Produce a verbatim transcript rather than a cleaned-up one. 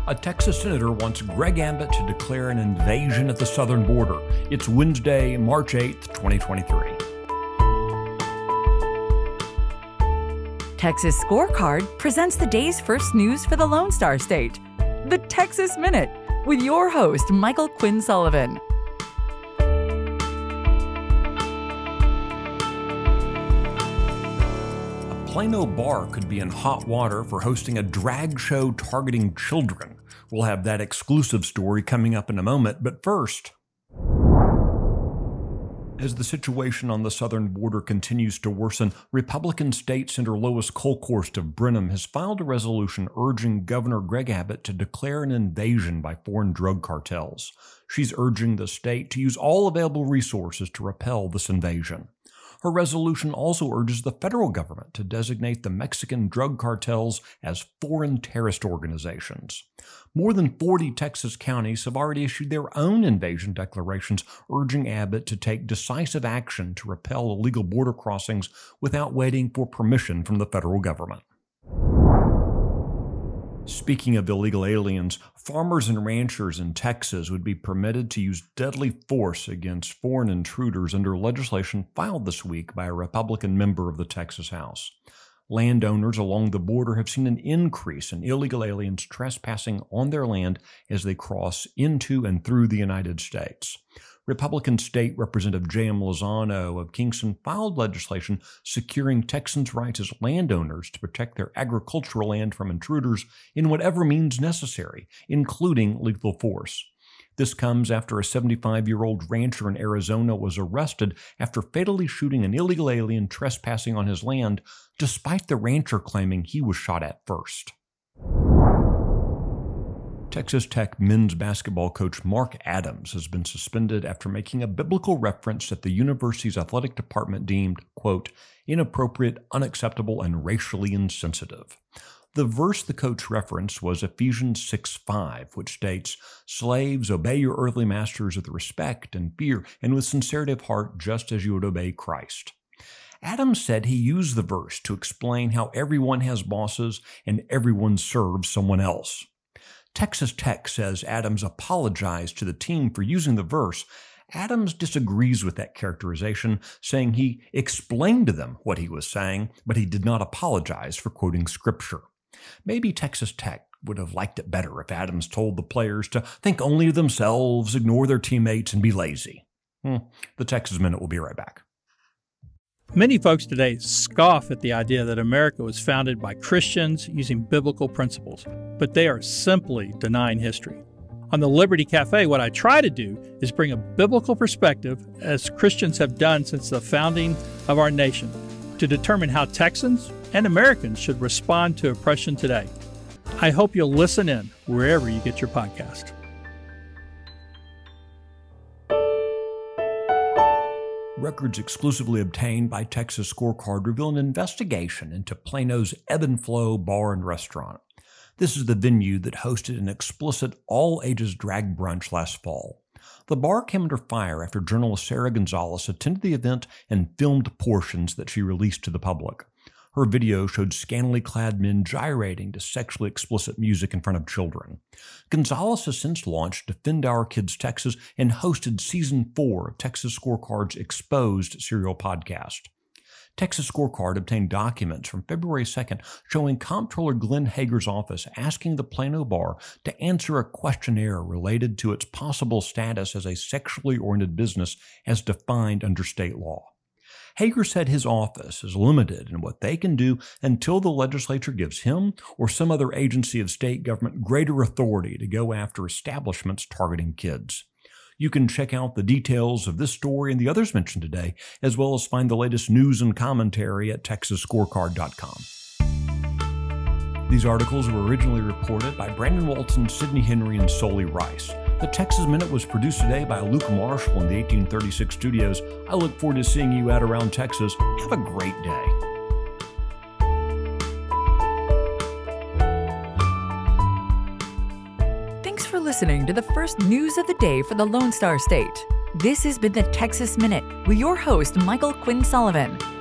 A Texas senator wants Greg Abbott to declare an invasion at the southern border. It's Wednesday, March eighth, twenty twenty-three. Texas Scorecard presents the day's first news for the Lone Star State. The Texas Minute, with your host, Michael Quinn Sullivan. A Plano bar could be in hot water for hosting a drag show targeting children. We'll have that exclusive story coming up in a moment, but first, as the situation on the southern border continues to worsen, Republican State Senator Lois Kolkhorst of Brenham has filed a resolution urging Governor Greg Abbott to declare an invasion by foreign drug cartels. She's urging the state to use all available resources to repel this invasion. Her resolution also urges the federal government to designate the Mexican drug cartels as foreign terrorist organizations. More than forty Texas counties have already issued their own invasion declarations, urging Abbott to take decisive action to repel illegal border crossings without waiting for permission from the federal government. Speaking of illegal aliens, farmers and ranchers in Texas would be permitted to use deadly force against foreign intruders under legislation filed this week by a Republican member of the Texas House. Landowners along the border have seen an increase in illegal aliens trespassing on their land as they cross into and through the United States. Republican State Representative J M Lozano of Kingston filed legislation securing Texans' rights as landowners to protect their agricultural land from intruders in whatever means necessary, including lethal force. This comes after a seventy-five-year-old rancher in Arizona was arrested after fatally shooting an illegal alien trespassing on his land, despite the rancher claiming he was shot at first. Texas Tech men's basketball coach Mark Adams has been suspended after making a biblical reference that the university's athletic department deemed, quote, inappropriate, unacceptable, and racially insensitive. The verse the coach referenced was Ephesians six five, which states, "Slaves, obey your earthly masters with respect and fear and with sincerity of heart, just as you would obey Christ." Adams said he used the verse to explain how everyone has bosses and everyone serves someone else. Texas Tech says Adams apologized to the team for using the verse. Adams disagrees with that characterization, saying he explained to them what he was saying, but he did not apologize for quoting scripture. Maybe Texas Tech would have liked it better if Adams told the players to think only of themselves, ignore their teammates, and be lazy. Hmm. The Texas Minute will be right back. Many folks today scoff at the idea that America was founded by Christians using biblical principles, but they are simply denying history. On the Liberty Cafe, what I try to do is bring a biblical perspective, as Christians have done since the founding of our nation, to determine how Texans and Americans should respond to oppression today. I hope you'll listen in wherever you get your podcast. Records exclusively obtained by Texas Scorecard reveal an investigation into Plano's Ebb and Flow Bar and Restaurant. This is the venue that hosted an explicit all-ages drag brunch last fall. The bar came under fire after journalist Sarah Gonzalez attended the event and filmed portions that she released to the public. Her video showed scantily clad men gyrating to sexually explicit music in front of children. Gonzalez has since launched Defend Our Kids Texas and hosted Season four of Texas Scorecard's Exposed serial podcast. Texas Scorecard obtained documents from February second showing Comptroller Glenn Hager's office asking the Plano bar to answer a questionnaire related to its possible status as a sexually oriented business as defined under state law. Hager said his office is limited in what they can do until the legislature gives him or some other agency of state government greater authority to go after establishments targeting kids. You can check out the details of this story and the others mentioned today, as well as find the latest news and commentary at texas scorecard dot com. These articles were originally reported by Brandon Walton, Sidney Henry, and Solly Rice. The Texas Minute was produced today by Luke Marshall in the eighteen thirty-six studios. I look forward to seeing you out around Texas. Have a great day. Thanks for listening to the first news of the day for the Lone Star State. This has been the Texas Minute with your host, Michael Quinn Sullivan.